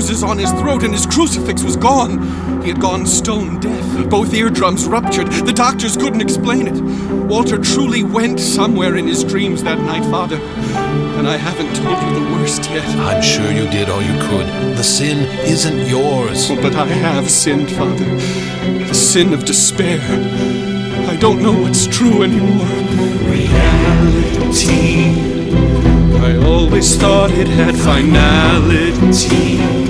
bruises on his throat, and his crucifix was gone. He had gone stone deaf. Both eardrums ruptured. The doctors couldn't explain it. Walter truly went somewhere in his dreams that night, Father. And I haven't told you the worst yet. I'm sure you did all you could. The sin isn't yours. Oh, but I have sinned, Father. The sin of despair. I don't know what's true anymore. Reality. I always thought it had finality.